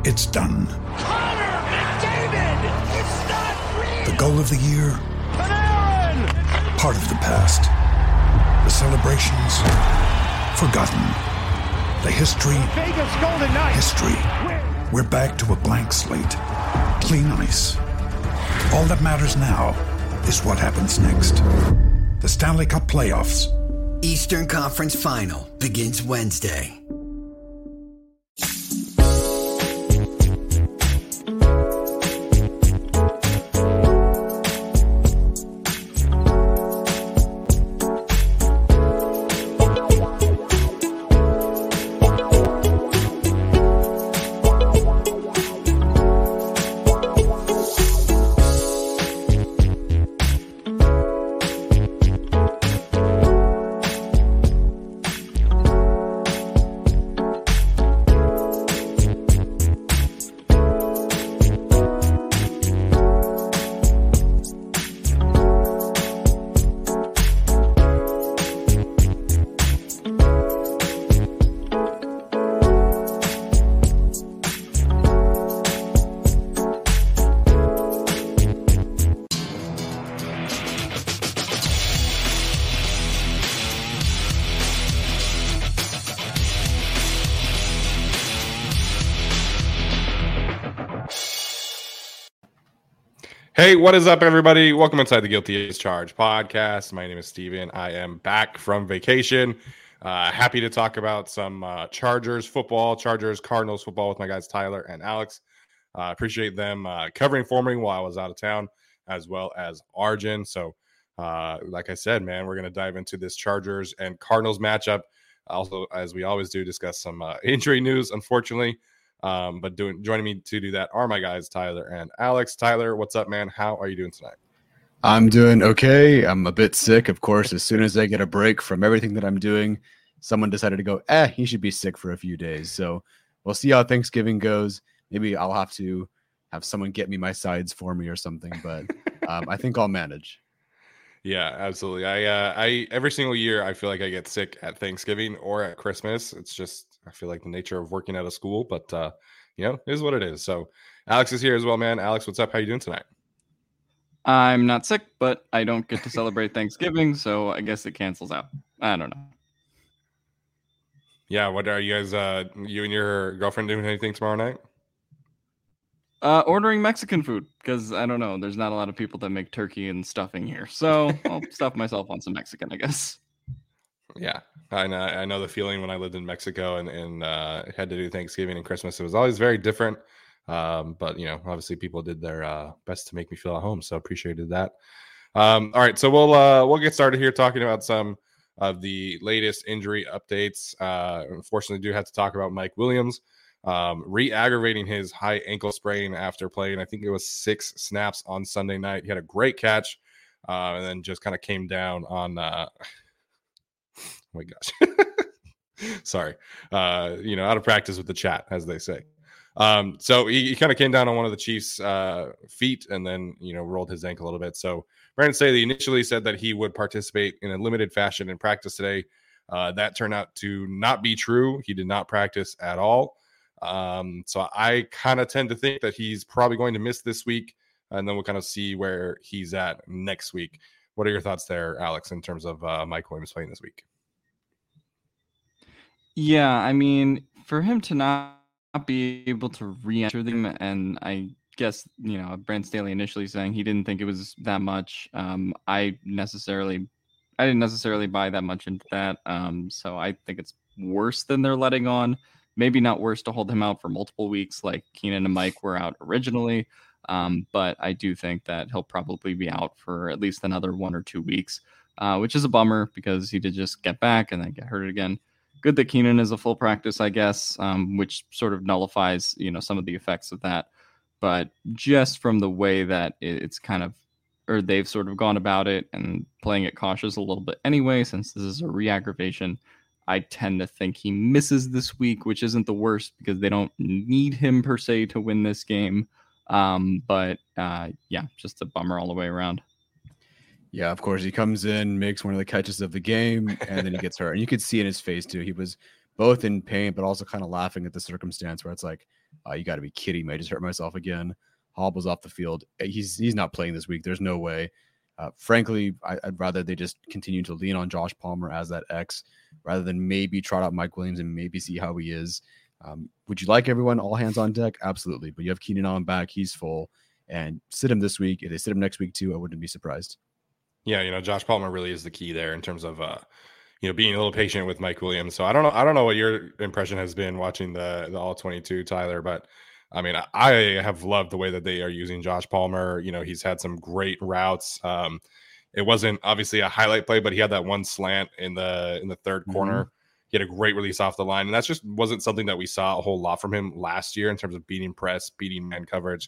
It's done. Connor McDavid! It's not real! The goal of the year? Panarin! Part of the past. The celebrations? Forgotten. The history? Vegas Golden Knights! History. We're back to a blank slate. Clean ice. All that matters now is what happens next. The Stanley Cup Playoffs. Eastern Conference Final begins Wednesday. Hey, what is up, everybody? Welcome inside the Guilty as Charged podcast. My name is Steven. I am back from vacation. Happy to talk about some Chargers football, Chargers Cardinals football with my guys Tyler and Alex. Appreciate them covering for me while I was out of town, as well as Arjun. So, like I said, man, we're going to dive into this Chargers and Cardinals matchup. Also, as we always do, discuss some injury news, unfortunately. But joining me to do that are my guys, Tyler and Alex. Tyler, what's up, man? How are you doing tonight? I'm doing okay. I'm a bit sick, of course. As soon as I get a break from everything that I'm doing, someone decided to go, he should be sick for a few days. So we'll see how Thanksgiving goes. Maybe I'll have to have someone get me my sides for me or something, but I think I'll manage. Yeah, absolutely. I every single year, I feel like I get sick at Thanksgiving or at Christmas. It's just, I feel like the nature of working out of school, but it is what it is. So Alex is here as well, man. Alex, what's up? How you doing tonight? I'm not sick, but I don't get to celebrate Thanksgiving, so I guess it cancels out. I don't know. Yeah, what are you guys, you and your girlfriend doing anything tomorrow night? Ordering Mexican food, because I don't know. There's not a lot of people that make turkey and stuffing here, so I'll stuff myself on some Mexican, I guess. Yeah, I know the feeling when I lived in Mexico and had to do Thanksgiving and Christmas. It was always very different. But, obviously people did their best to make me feel at home. So appreciated that. All right. So we'll get started here talking about some of the latest injury updates. Unfortunately, do have to talk about Mike Williams re-aggravating his high ankle sprain after playing, I think it was 6 snaps on Sunday night. He had a great catch and then just kind of came down on oh my gosh. Sorry. Out of practice with the chat, as they say. So he kind of came down on one of the Chiefs' feet and then, rolled his ankle a little bit. So Brandon Staley initially said that he would participate in a limited fashion in practice today. That turned out to not be true. He did not practice at all. So I kind of tend to think that he's probably going to miss this week, and then we'll kind of see where he's at next week. What are your thoughts there, Alex, in terms of Mike Williams playing this week? Yeah, I mean, for him to not be able to re-enter them, and I guess, Brent Staley initially saying he didn't think it was that much. I didn't necessarily buy that much into that. So I think it's worse than they're letting on. Maybe not worse to hold him out for multiple weeks like Keenan and Mike were out originally. But I do think that he'll probably be out for at least another 1 or 2 weeks, which is a bummer because he did just get back and then get hurt again. Good that Keenan is a full practice, I guess, which sort of nullifies, some of the effects of that. But just from the way that it's kind of, or they've sort of gone about it and playing it cautious a little bit anyway, since this is a re-aggravation, I tend to think he misses this week, which isn't the worst because they don't need him per se to win this game. But just a bummer all the way around. Yeah, of course, he comes in, makes one of the catches of the game, and then he gets hurt. And you could see in his face, too. He was both in pain, but also kind of laughing at the circumstance where it's like, you got to be kidding me. I just hurt myself again. Hobbles off the field. He's not playing this week. There's no way. Frankly, I'd rather they just continue to lean on Josh Palmer as that X rather than maybe trot out Mike Williams and maybe see how he is. Would you like everyone all hands on deck? Absolutely. But you have Keenan Allen back. He's full. And sit him this week. If they sit him next week too, I wouldn't be surprised. Yeah, Josh Palmer really is the key there in terms of being a little patient with Mike Williams. So I don't know what your impression has been watching the all 22, Tyler, but I mean, I have loved the way that they are using Josh Palmer. He's had some great routes. It wasn't obviously a highlight play, but he had that one slant in the third corner. He had a great release off the line, and that just wasn't something that we saw a whole lot from him last year in terms of beating press, beating man coverage.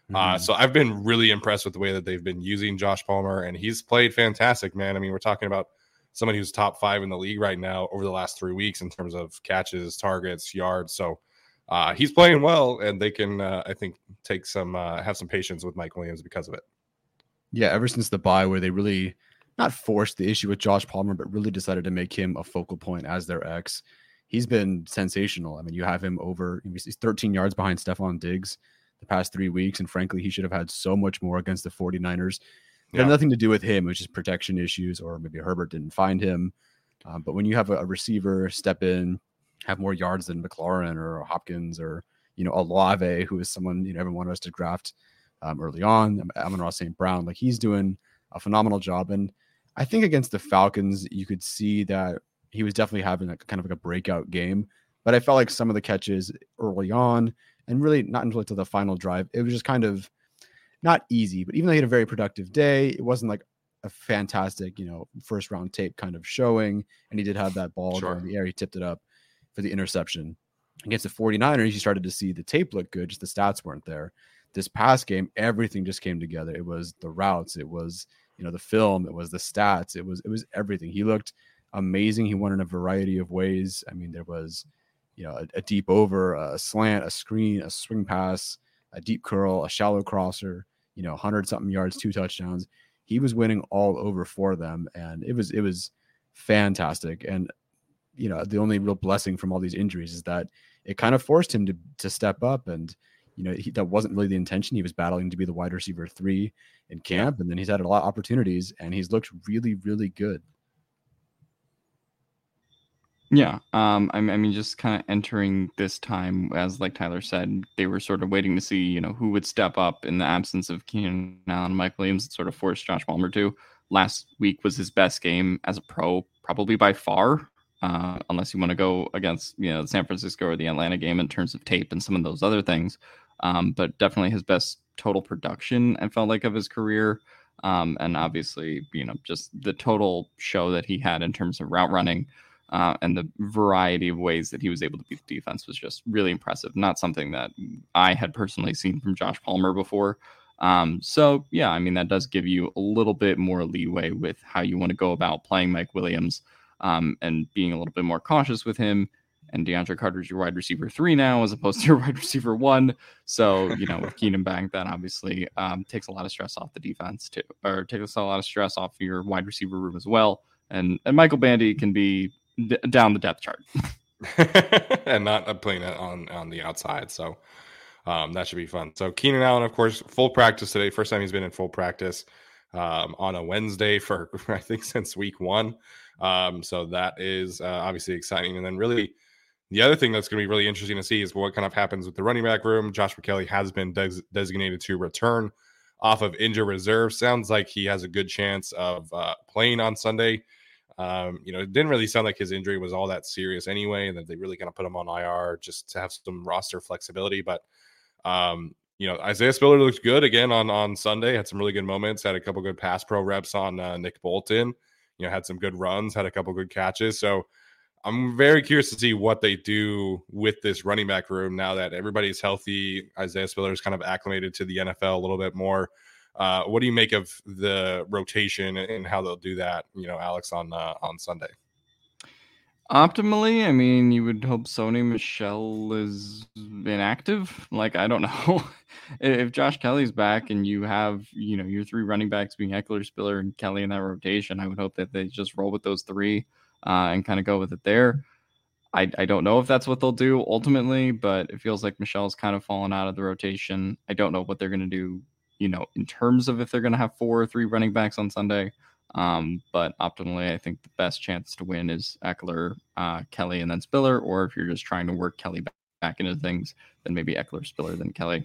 So I've been really impressed with the way that they've been using Josh Palmer, and he's played fantastic, man. I mean, we're talking about somebody who's top 5 in the league right now over the last 3 weeks in terms of catches, targets, yards. So he's playing well, and they can, I think, take some have some patience with Mike Williams because of it. Yeah, ever since the bye where they really not forced the issue with Josh Palmer, but really decided to make him a focal point as their X, he's been sensational. I mean, you have him over, he's 13 yards behind Stephon Diggs the past 3 weeks, and frankly, he should have had so much more against the 49ers. It had nothing to do with him. It was just protection issues, or maybe Herbert didn't find him. But when you have a receiver step in, have more yards than McLaurin or Hopkins or, Olave, who is someone, everyone wanted us to draft early on, Amon-Ra St. Brown, like he's doing a phenomenal job. And I think against the Falcons, you could see that he was definitely having kind of like a breakout game. But I felt like some of the catches early on, and really not until the final drive, it was just kind of not easy. But even though he had a very productive day, it wasn't like a fantastic, first round tape kind of showing. And he did have that ball in the air. He tipped it up for the interception. Against the 49ers, you started to see the tape look good, just the stats weren't there. This past game, everything just came together. It was the routes, it was, the film, it was the stats, it was everything. He looked amazing. He won in a variety of ways. I mean, there was, a deep over, a slant, a screen, a swing pass, a deep curl, a shallow crosser, 100-something yards, 2 touchdowns. He was winning all over for them, and it was fantastic. And the only real blessing from all these injuries is that it kind of forced him to step up. And that wasn't really the intention. He was battling to be the wide receiver 3 in camp, and then he's had a lot of opportunities, and he's looked really, really good. Yeah, I mean, just kind of entering this time, as like Tyler said, they were sort of waiting to see, who would step up in the absence of Keenan Allen and Mike Williams, and sort of forced Josh Palmer to. Last week was his best game as a pro, probably by far, unless you want to go against, the San Francisco or the Atlanta game in terms of tape and some of those other things. But definitely his best total production, I felt like, of his career. And obviously, just the total show that he had in terms of route running. And the variety of ways that he was able to beat the defense was just really impressive. Not something that I had personally seen from Josh Palmer before. So, yeah, I mean, that does give you a little bit more leeway with how you want to go about playing Mike Williams and being a little bit more cautious with him. And DeAndre Carter's your wide receiver 3 now, as opposed to your wide receiver 1. So, with Keenan back, that obviously takes a lot of stress off the defense too, or takes a lot of stress off your wide receiver room as well. And Michael Bandy can be down the depth chart and not playing it on the outside. So that should be fun. So Keenan Allen, of course, full practice today. First time he's been in full practice on a Wednesday for, I think, since week 1. So that is obviously exciting. And then really the other thing that's going to be really interesting to see is what kind of happens with the running back room. Josh McKelly has been designated to return off of injured reserve. Sounds like he has a good chance of playing on Sunday. It didn't really sound like his injury was all that serious anyway, and that they really kind of put him on IR just to have some roster flexibility. But, Isaiah Spiller looked good again on Sunday, had some really good moments, had a couple good pass pro reps on Nick Bolton, had some good runs, had a couple good catches. So I'm very curious to see what they do with this running back room now that everybody's healthy. Isaiah Spiller is kind of acclimated to the NFL a little bit more. What do you make of the rotation and how they'll do that, Alex, on Sunday? Optimally, I mean, you would hope Sony Michel is inactive. Like, I don't know. If Josh Kelly's back and you have, your 3 running backs being Eckler, Spiller, and Kelly in that rotation, I would hope that they just roll with those 3 and kind of go with it there. I don't know if that's what they'll do ultimately, but it feels like Michel's kind of fallen out of the rotation. I don't know what they're going to do, in terms of if they're going to have 4 or 3 running backs on Sunday. But optimally, I think the best chance to win is Eckler, Kelly, and then Spiller. Or if you're just trying to work Kelly back into things, then maybe Eckler, Spiller, then Kelly.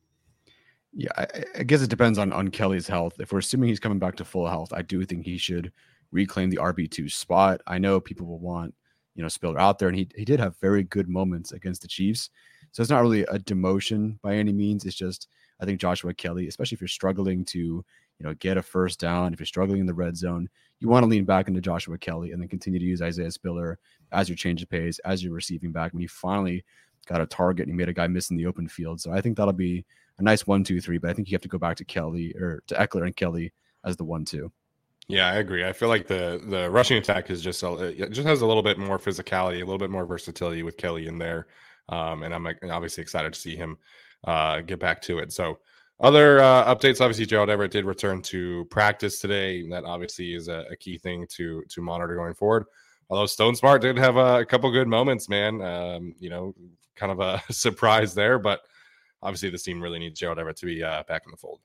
Yeah, I guess it depends on Kelly's health. If we're assuming he's coming back to full health, I do think he should reclaim the RB2 spot. I know people will want, Spiller out there, and he did have very good moments against the Chiefs. So it's not really a demotion by any means. It's just, I think Joshua Kelly, especially if you're struggling to, get a first down, if you're struggling in the red zone, you want to lean back into Joshua Kelly and then continue to use Isaiah Spiller as your change of pace, as your receiving back when you finally got a target and you made a guy miss in the open field. So I think that'll be a nice 1-2-3, but I think you have to go back to Kelly or to Eckler and Kelly as the 1-2. Yeah, I agree. I feel like the rushing attack is just it just has a little bit more physicality, a little bit more versatility with Kelly in there, and I'm obviously excited to see him get back to it. So other updates, obviously Gerald Everett did return to practice today. That obviously is a key thing to monitor going forward. Although Stone Smart did have a couple good moments, man. Kind of a surprise there, but obviously this team really needs Gerald Everett to be back in the fold.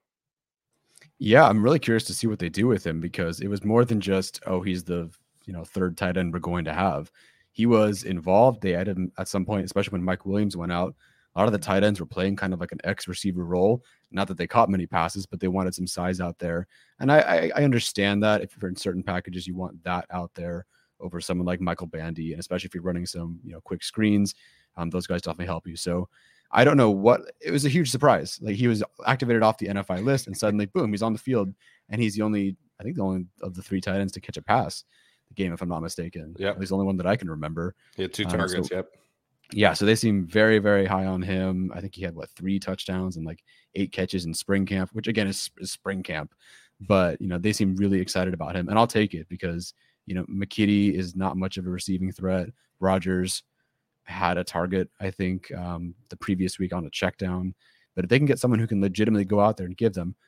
Yeah, I'm really curious to see what they do with him, because it was more than just, he's the third tight end we're going to have. He was involved. They had him at some point, especially when Mike Williams went out. A lot of the tight ends were playing kind of like an X receiver role. Not that they caught many passes, but they wanted some size out there. And I understand that if you're in certain packages, you want that out there over someone like Michael Bandy, and especially if you're running some quick screens, those guys definitely help you. So I don't know it was a huge surprise. Like, he was activated off the NFI list and suddenly, boom, he's on the field, and he's the only of the 3 tight ends to catch a pass the game, if I'm not mistaken. Yeah. He's the only one that I can remember. He had 2 targets. Yep. Yeah. So they seem very, very high on him. I think he had 3 touchdowns and like 8 catches in spring camp, which again is spring camp, but they seem really excited about him, and I'll take it because, McKitty is not much of a receiving threat. Rodgers had a target, I think, the previous week on a check down. But if they can get someone who can legitimately go out there and give them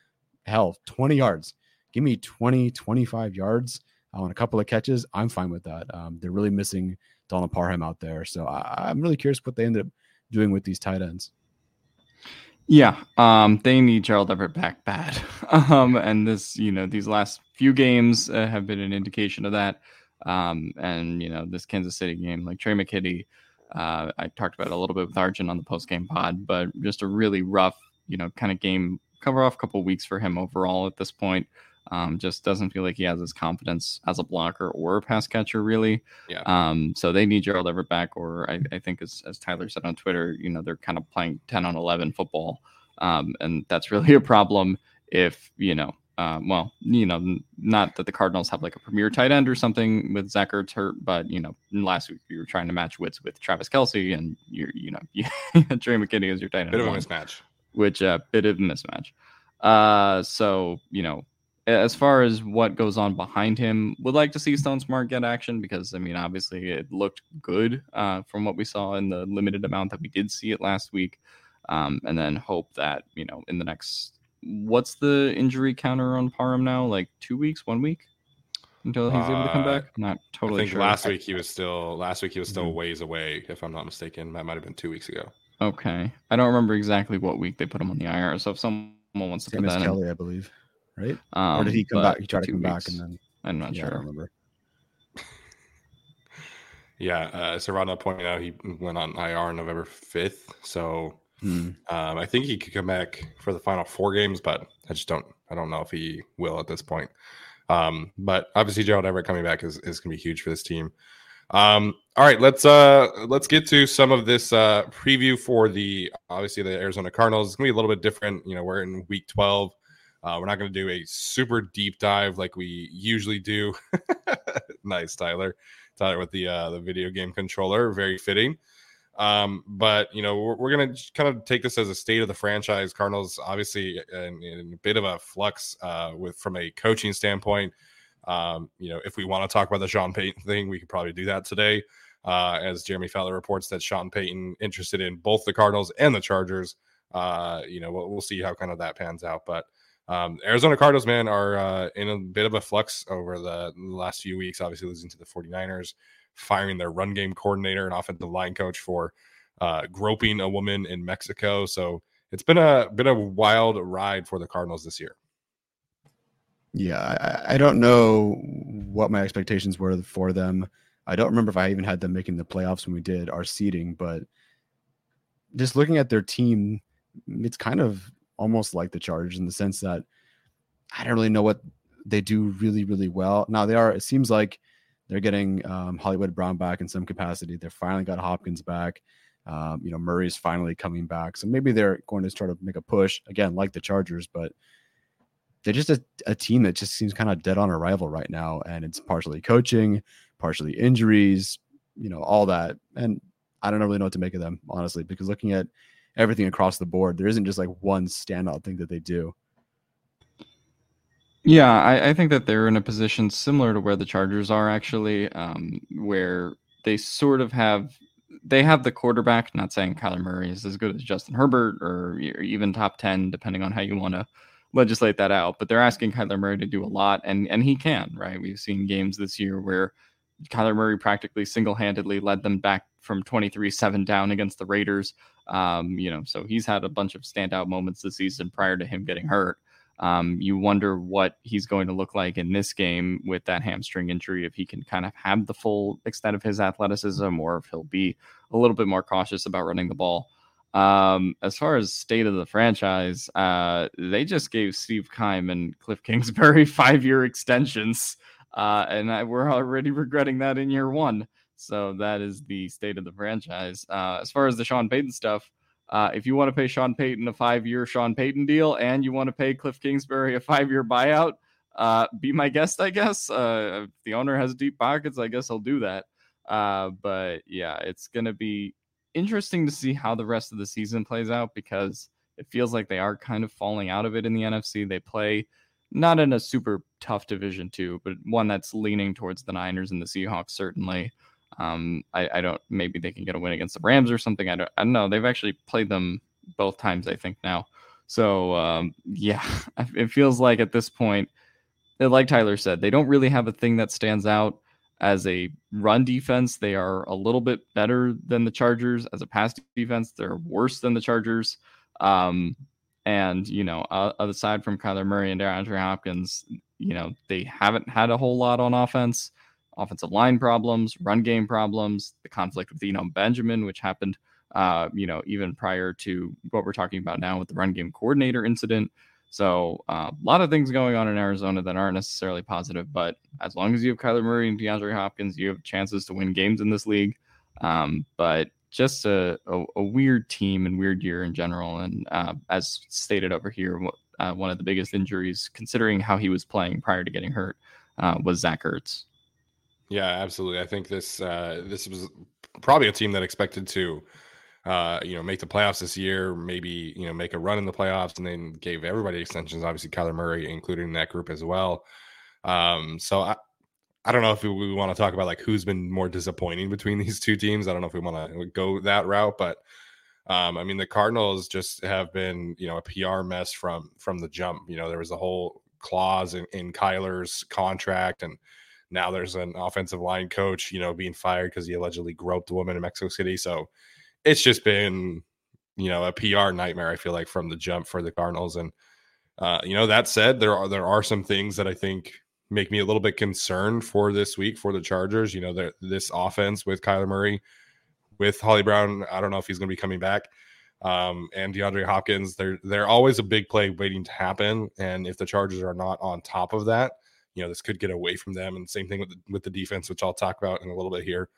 20 yards, give me 20, 25 yards on a couple of catches, I'm fine with that. They're really missing Donald Parham out there. So I'm really curious what they ended up doing with these tight ends. Yeah, they need Gerald Everett back bad. And this, these last few games have been an indication of that. And, this Kansas City game, like Trey McKitty, I talked about it a little bit with Arjun on the post-game pod, but just a really rough, kind of game, cover off a couple of weeks for him overall at this point. Just doesn't feel like he has his confidence as a blocker or a pass catcher, really. Yeah. So they need Gerald Everett back, or I think as Tyler said on Twitter, they're kind of playing 10 on 11 football. And that's really a problem if, not that the Cardinals have like a premier tight end or something with Zach Ertz hurt, but, last week you were trying to match wits with Travis Kelce, and Trey McKinney is your tight end. Bit of a mismatch. Bit of a mismatch. So, as far as what goes on behind him, would like to see Stone Smart get action because, obviously it looked good from what we saw in the limited amount that we did see it last week. And then hope that, in the next, what's the injury counter on Parham now? Like 2 weeks, 1 week until he's able to come back? I'm not totally sure. Last week he was still ways away, if I'm not mistaken. That might have been 2 weeks ago. Okay. I don't remember exactly what week they put him on the IR. So if someone wants to put that Kelly, I believe. Right? Or did he come back? He tried to come back and then I'm not sure. I don't remember. Yeah, Serrano pointed out he went on IR November 5th. So I think he could come back for the final 4 games, but I don't know if he will at this point. But obviously Gerald Everett coming back is going to be huge for this team. All right, let's get to some of this preview for the Arizona Cardinals. It's going to be a little bit different. We're in week 12. We're not going to do a super deep dive like we usually do. Nice, Tyler with the video game controller, very fitting. But we're going to kind of take this as a state of the franchise. Cardinals obviously in a bit of a flux from a coaching standpoint. If we want to talk about the Sean Payton thing, we could probably do that today. As Jeremy Fowler reports that Sean Payton interested in both the Cardinals and the Chargers. We'll see how kind of that pans out, but Arizona Cardinals, man, are in a bit of a flux over the last few weeks, obviously losing to the 49ers. firing their run game coordinator and offensive line coach for groping a woman in Mexico. So it's been a wild ride for the Cardinals this year. Yeah, I don't know what my expectations were for them. I don't remember if I even had them making the playoffs when we did our seeding, but just looking at their team, it's kind of almost like the Chargers in the sense that I don't really know what they do really, really well. Now it seems like they're getting Hollywood Brown back in some capacity. They finally got Hopkins back. Murray's finally coming back. So maybe they're going to try to make a push again, like the Chargers, but they're just a team that just seems kind of dead on arrival right now. And it's partially coaching, partially injuries, all that. And I don't really know what to make of them, honestly, because looking at everything across the board, there isn't just like one standout thing that they do. Yeah, I think that they're in a position similar to where the Chargers are actually, where they sort of have the quarterback, not saying Kyler Murray is as good as Justin Herbert or even top 10, depending on how you want to legislate that out, but they're asking Kyler Murray to do a lot, and he can, right? We've seen games this year where Kyler Murray practically single-handedly led them back from 23-7 down against the Raiders. So he's had a bunch of standout moments this season prior to him getting hurt. You wonder what he's going to look like in this game with that hamstring injury, if he can kind of have the full extent of his athleticism, or if he'll be a little bit more cautious about running the ball. As far as state of the franchise, they just gave Steve Keim and Cliff Kingsbury 5-year extensions, and we're already regretting that in year one. So that is the state of the franchise. As far as the Sean Payton stuff, if you want to pay Sean Payton a 5-year Sean Payton deal and you want to pay Cliff Kingsbury a 5-year buyout, be my guest, I guess. If the owner has deep pockets, I guess I'll do that. But yeah, it's going to be interesting to see how the rest of the season plays out, because it feels like they are kind of falling out of it in the NFC. They play not in a super tough division too, but one that's leaning towards the Niners and the Seahawks, certainly. I don't, maybe they can get a win against the Rams or something. I don't know. They've actually played them both times, I think, now. So yeah, it feels like at this point, like Tyler said, they don't really have a thing that stands out. As a run defense, they are a little bit better than the Chargers. As a pass defense, they're worse than the Chargers. And, aside from Kyler Murray and DeAndre Hopkins, they haven't had a whole lot on offense. Offensive line problems, run game problems, the conflict with Eno Benjamin, which happened, even prior to what we're talking about now with the run game coordinator incident. So a lot of things going on in Arizona that aren't necessarily positive, but as long as you have Kyler Murray and DeAndre Hopkins, you have chances to win games in this league. But just a weird team and weird year in general. And as stated over here, one of the biggest injuries, considering how he was playing prior to getting hurt, was Zach Ertz. Yeah, absolutely. I think this was probably a team that expected to make the playoffs this year, maybe, make a run in the playoffs, and then gave everybody extensions, obviously Kyler Murray, including that group as well. So I don't know if we want to talk about like who's been more disappointing between these two teams. I don't know if we want to go that route, but the Cardinals just have been, a PR mess from the jump. There was a whole clause in Kyler's contract, and now there's an offensive line coach, being fired because he allegedly groped a woman in Mexico City. So it's just been, a PR nightmare, I feel like, from the jump for the Cardinals. And, that said, there are some things that I think make me a little bit concerned for this week for the Chargers. This offense with Kyler Murray, with Holly Brown, I don't know if he's going to be coming back, and DeAndre Hopkins, they're always a big play waiting to happen. And if the Chargers are not on top of that, this could get away from them. And same thing with the defense, which I'll talk about in a little bit here.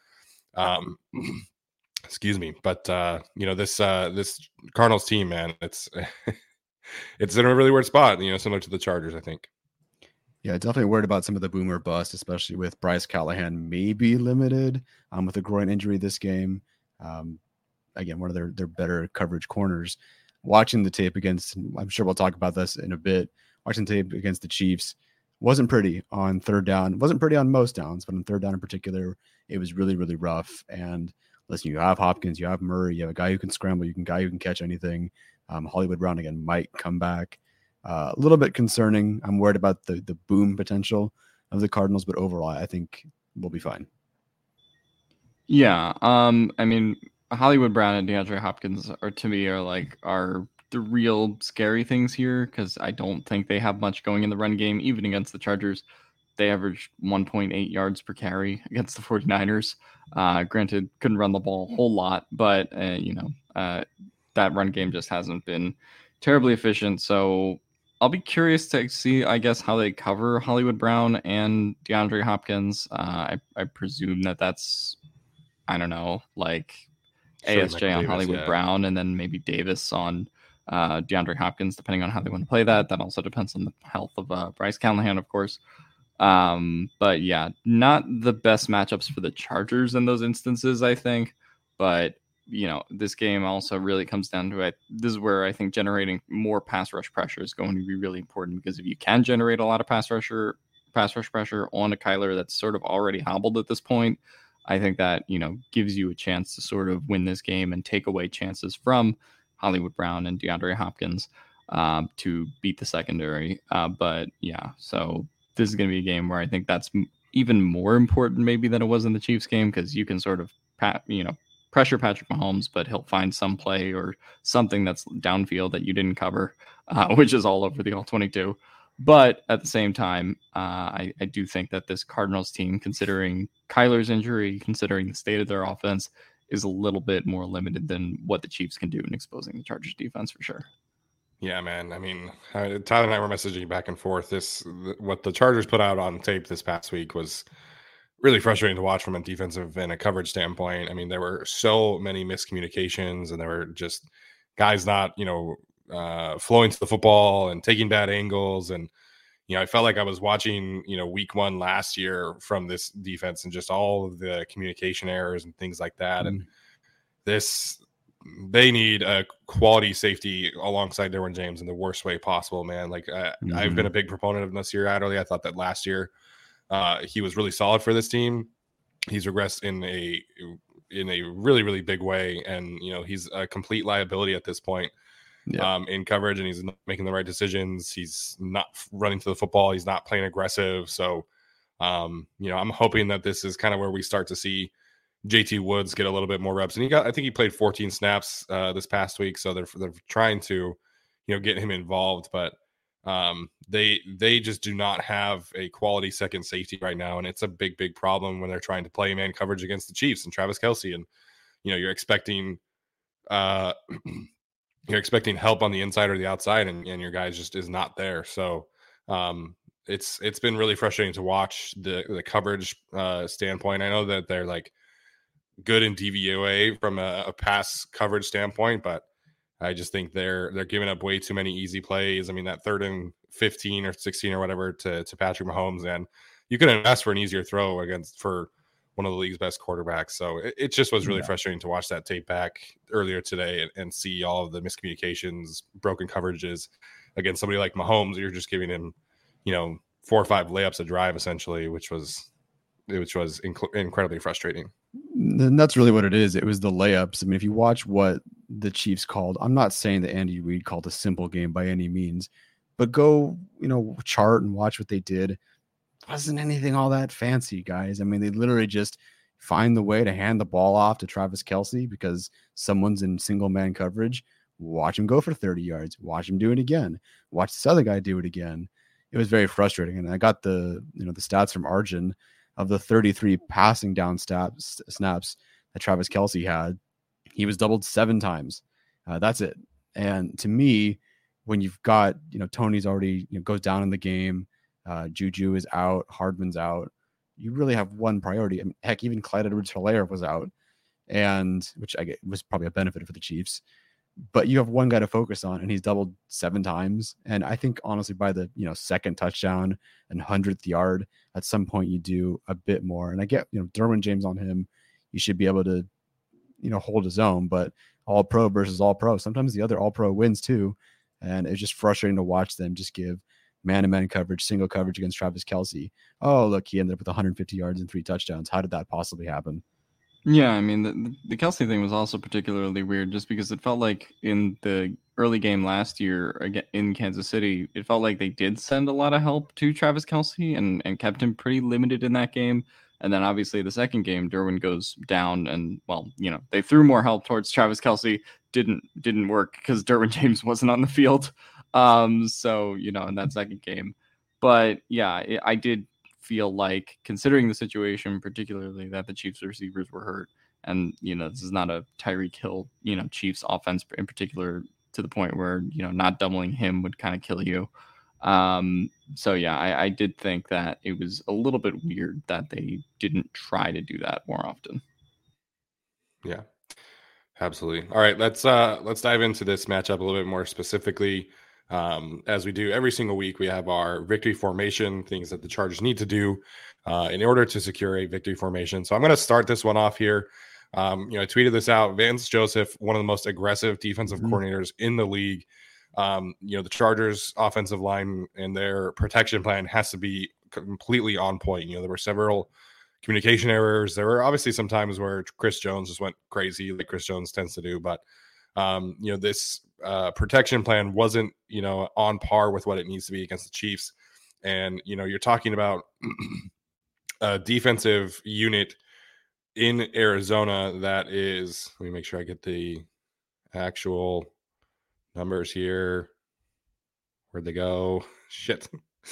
Excuse me. But, this Cardinals team, man, it's in a really weird spot, similar to the Chargers, I think. Yeah, definitely worried about some of the boomer bust, especially with Bryce Callahan maybe limited with a groin injury this game. Again, one of their better coverage corners. Watching the tape against, I'm sure we'll talk about this in a bit, watching tape against the Chiefs, wasn't pretty on third down. Wasn't pretty on most downs, but on third down in particular, it was really, really rough. And listen, you have Hopkins, you have Murray, you have a guy who can scramble, you can guy who can catch anything. Hollywood Brown again might come back. A little bit concerning. I'm worried about the boom potential of the Cardinals, but overall, I think we'll be fine. Yeah. I mean, Hollywood Brown and DeAndre Hopkins are the real scary things here, because I don't think they have much going in the run game, even against the Chargers. They averaged 1.8 yards per carry against the 49ers. Granted, couldn't run the ball a whole lot, but that run game just hasn't been terribly efficient. So I'll be curious to see, I guess, how they cover Hollywood Brown and DeAndre Hopkins. I presume that's, I don't know, like ASJ on Hollywood Brown, and then maybe Davis on DeAndre Hopkins, depending on how they want to play that. That also depends on the health of Bryce Callahan, of course. But yeah, not the best matchups for the Chargers in those instances, I think. But this game also really comes down to it. This is where I think generating more pass rush pressure is going to be really important, because if you can generate a lot of pass rush pressure on a Kyler that's sort of already hobbled at this point, I think that, gives you a chance to sort of win this game and take away chances from Hollywood Brown and DeAndre Hopkins to beat the secondary. But yeah, so this is going to be a game where I think that's even more important maybe than it was in the Chiefs game, because you can sort of, pressure Patrick Mahomes, but he'll find some play or something that's downfield that you didn't cover, which is all over the all-22. But at the same time, I do think that this Cardinals team, considering Kyler's injury, considering the state of their offense, is a little bit more limited than what the Chiefs can do in exposing the Chargers defense for sure. Yeah, man. I mean, Tyler and I were messaging back and forth. What the Chargers put out on tape this past week was really frustrating to watch from a defensive and a coverage standpoint. I mean, there were so many miscommunications, and there were just guys not, flowing to the football and taking bad angles. And, I felt like I was watching, week 1 last year from this defense, and just all of the communication errors and things like that. And they need a quality safety alongside Derwin James in the worst way possible, man. Like I've been a big proponent of Nasir Adderley. I thought that last year he was really solid for this team. He's regressed in a really, really big way. And, he's a complete liability at this point. In coverage, and he's not making the right decisions. He's not running to the football. He's not playing aggressive. So, I'm hoping that this is kind of where we start to see JT Woods get a little bit more reps. And I think he played 14 snaps this past week. So they're trying to, get him involved. But they just do not have a quality second safety right now. And it's a big, big problem when they're trying to play man coverage against the Chiefs and Travis Kelce. And, you're expecting help on the inside or the outside, and your guy just is not there. So it's been really frustrating to watch the coverage standpoint. I know that they're like good in DVOA from a pass coverage standpoint, but I just think they're giving up way too many easy plays. I mean, that 3rd and 15 or 16 or whatever to Patrick Mahomes, and you could have asked for an easier throw for one of the league's best quarterbacks. So it just was really frustrating to watch that tape back earlier today and see all of the miscommunications, broken coverages against somebody like Mahomes. You're just giving him, 4 or 5 layups a drive essentially, which was incredibly frustrating. And that's really what it is. It was the layups. I mean, if you watch what the Chiefs called, I'm not saying that Andy Reid called a simple game by any means, but go, chart and watch what they did. Wasn't anything all that fancy, guys. I mean, they literally just find the way to hand the ball off to Travis Kelce because someone's in single man coverage. Watch him go for 30 yards. Watch him do it again. Watch this other guy do it again. It was very frustrating. And I got the stats from Arjun of the 33 passing down snaps that Travis Kelce had. He was doubled 7 times. That's it. And to me, when you've got, Tony's already goes down in the game, Juju is out, Hardman's out, you really have one priority. I mean, heck, even Clyde Edwards-Helaire was out, and which I get was probably a benefit for the Chiefs. But you have one guy to focus on, and he's doubled 7 times. And I think honestly, by the second touchdown and 100th yard, at some point you do a bit more. And I get Derwin James on him, you should be able to hold his own. But all pro versus all pro, sometimes the other all pro wins too. And it's just frustrating to watch them just give man-to-man coverage, single coverage against Travis Kelce. Oh, look, he ended up with 150 yards and 3 touchdowns. How did that possibly happen? Yeah, I mean, the Kelce thing was also particularly weird just because it felt like in the early game last year again in Kansas City, it felt like they did send a lot of help to Travis Kelce and kept him pretty limited in that game. And then obviously the second game, Derwin goes down, and they threw more help towards Travis Kelce. Didn't work because Derwin James wasn't on the field. So in that second game, but yeah, I did feel like, considering the situation, particularly that the Chiefs receivers were hurt, and this is not a Tyreek Hill Chiefs offense in particular, to the point where not doubling him would kind of kill you. So yeah, I did think that it was a little bit weird that they didn't try to do that more often. Yeah, absolutely. All right, let's dive into this matchup a little bit more specifically. As we do every single week, we have our victory formation, things that the Chargers need to do in order to secure a victory formation. So I'm going to start this one off here. I tweeted this out. Vance Joseph, one of the most aggressive defensive coordinators in the league. The Chargers offensive line and their protection plan has to be completely on point. There were several communication errors. There were obviously some times where Chris Jones just went crazy, like Chris Jones tends to do, but this protection plan wasn't on par with what it needs to be against the Chiefs. And you're talking about a defensive unit in Arizona that is, let me make sure I get the actual numbers here. Where'd they go? Shit.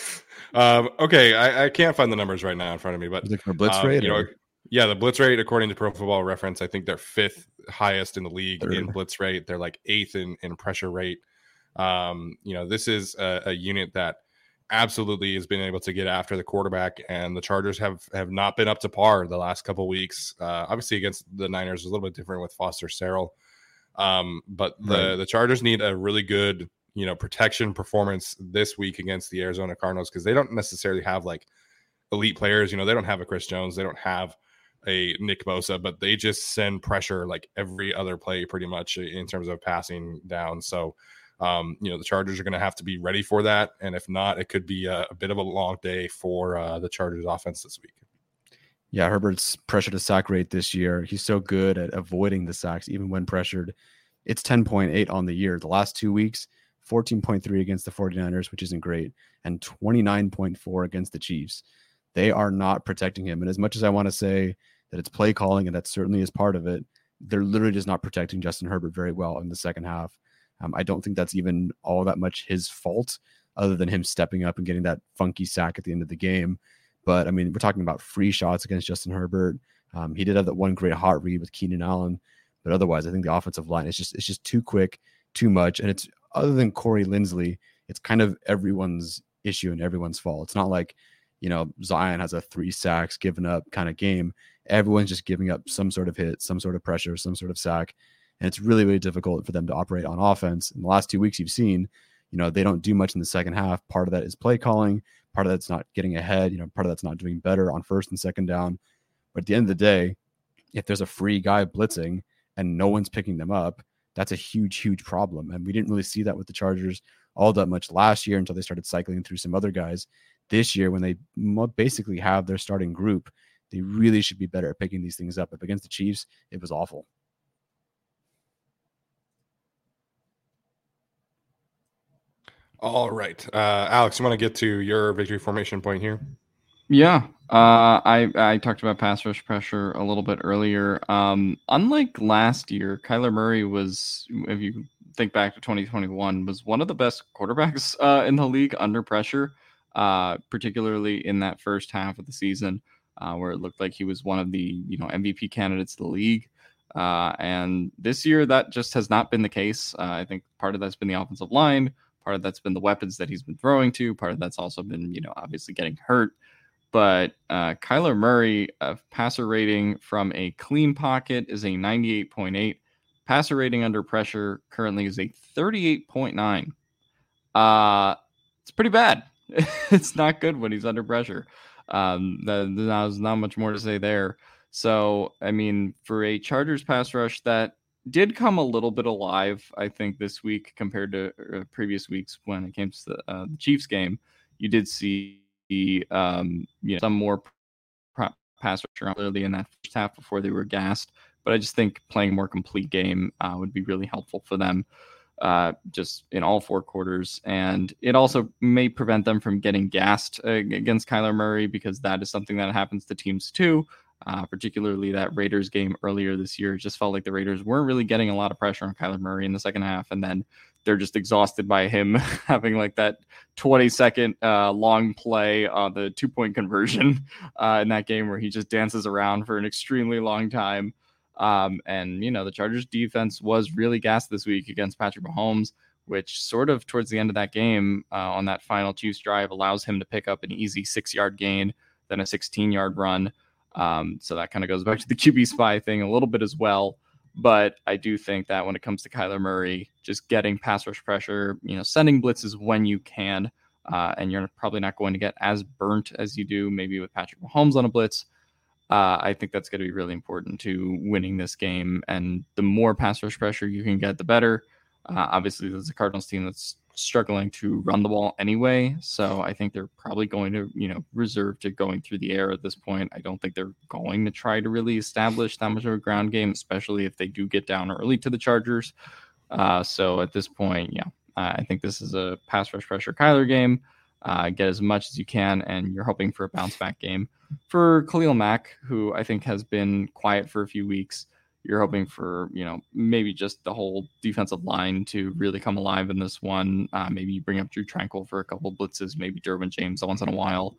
Okay, I can't find the numbers right now in front of me, but for blitz rate, yeah, the blitz rate, according to Pro Football Reference, I think they're 5th highest in the league Third. in blitz rate. They're like 8th in pressure rate. This is a unit that absolutely has been able to get after the quarterback, and the Chargers have not been up to par the last couple of weeks. Obviously against the Niners is a little bit different with Foster Sarell. But the Chargers need a really good, protection performance this week against the Arizona Cardinals, because they don't necessarily have like elite players. They don't have a Chris Jones. They don't have a Nick Bosa, but they just send pressure like every other play pretty much in terms of passing down. So, the Chargers are going to have to be ready for that. And if not, it could be a bit of a long day for the Chargers offense this week. Yeah, Herbert's pressure to sack rate this year, he's so good at avoiding the sacks, even when pressured. It's 10.8 on the year. The last 2 weeks, 14.3 against the 49ers, which isn't great, and 29.4 against the Chiefs. They are not protecting him. And as much as I want to say that it's play calling, and that certainly is part of it, they're literally just not protecting Justin Herbert very well in the second half. I don't think that's even all that much his fault, other than him stepping up and getting that funky sack at the end of the game. But I mean, we're talking about free shots against Justin Herbert. He did have that one great hot read with Keenan Allen, but otherwise, I think the offensive line is just too quick, too much. And it's, other than Corey Linsley, it's kind of everyone's issue and everyone's fault. It's not like, Zion has a 3 sacks given up kind of game. Everyone's just giving up some sort of hit, some sort of pressure, some sort of sack. And it's really, really difficult for them to operate on offense. In the last 2 weeks, you've seen, they don't do much in the second half. Part of that is play calling. Part of that's not getting ahead. Part of that's not doing better on first and second down. But at the end of the day, if there's a free guy blitzing and no one's picking them up, that's a huge, huge problem. And we didn't really see that with the Chargers all that much last year until they started cycling through some other guys. This year, when they basically have their starting group, they really should be better at picking these things up. But against the Chiefs, it was awful. All right. Alex, you want to get to your victory formation point here? Yeah. I talked about pass rush pressure a little bit earlier. Unlike last year, Kyler Murray was, if you think back to 2021, was one of the best quarterbacks in the league under pressure, particularly in that first half of the season, where it looked like he was one of the MVP candidates of the league. And this year, that just has not been the case. I think part of that's been the offensive line. Part of that's been the weapons that he's been throwing to. Part of that's also been, obviously getting hurt. But Kyler Murray, passer rating from a clean pocket is a 98.8. Passer rating under pressure currently is a 38.9. It's pretty bad. It's not good when he's under pressure. There's not much more to say there. So, I mean, for a Chargers pass rush that did come a little bit alive, I think, this week compared to previous weeks when it came to the Chiefs game, you did see some more pass rush early in that first half before they were gassed. But I just think playing a more complete game would be really helpful for them. just in all 4 quarters. And it also may prevent them from getting gassed against Kyler Murray, because that is something that happens to teams too. Particularly that Raiders game earlier this year, just felt like the Raiders weren't really getting a lot of pressure on Kyler Murray in the second half. And then they're just exhausted by him having like that 20-second long play on the 2-point conversion in that game where he just dances around for an extremely long time. And, the Chargers defense was really gassed this week against Patrick Mahomes, which sort of towards the end of that game on that final Chiefs drive allows him to pick up an easy 6-yard gain, then a 16-yard run. So that kind of goes back to the QB spy thing a little bit as well. But I do think that when it comes to Kyler Murray, just getting pass rush pressure, sending blitzes when you can, and you're probably not going to get as burnt as you do maybe with Patrick Mahomes on a blitz. I think that's going to be really important to winning this game. And the more pass rush pressure you can get, the better. Obviously, there's a Cardinals team that's struggling to run the ball anyway. So I think they're probably going to, reserve to going through the air at this point. I don't think they're going to try to really establish that much of a ground game, especially if they do get down early to the Chargers. So at this point, I think this is a pass rush pressure Kyler game. Get as much as you can, and you're hoping for a bounce back game. For Khalil Mack, who I think has been quiet for a few weeks, you're hoping for, maybe just the whole defensive line to really come alive in this one. Maybe you bring up Drew Tranquil for a couple blitzes, maybe Derwin James once in a while.